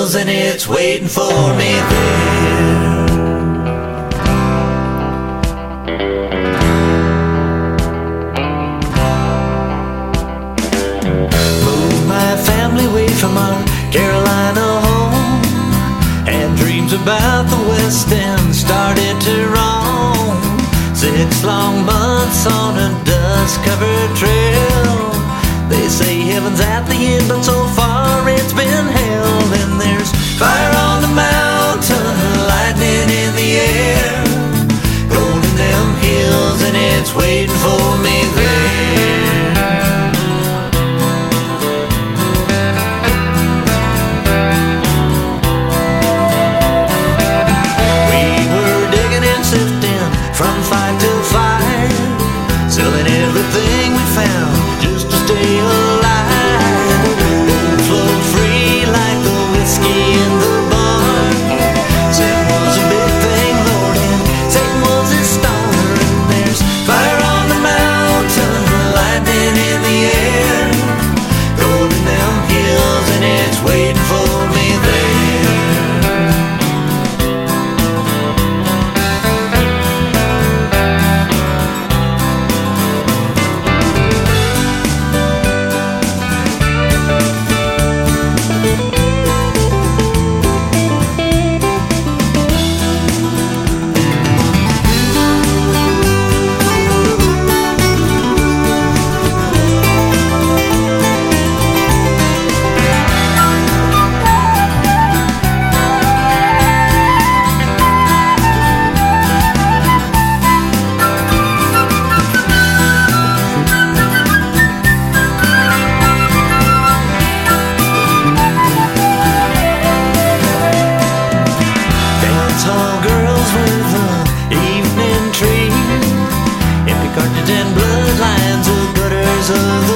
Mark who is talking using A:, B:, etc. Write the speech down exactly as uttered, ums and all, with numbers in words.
A: hills and it's waiting for me there. Moved my family away from our Carolina home, had dreams about the West End, started to roam. Six long months on a dust-covered trail. They say heaven's at the end, but so far it's been hell. And there's fire on the mountain, lightning in the air, gold in them hills and it's waiting for me there. We were digging and sifting from five to five, selling everything we found just to stay alive. Gold flowed free like the whiskey in the barn. Sin was a big thing, Lord, and Satan was his stoner. And there's fire on the mountain, lightning in the air, gold in them hills and it's waiting for me there. Tall girls with the evening tree, empty cartridge and bloodlines of gutters of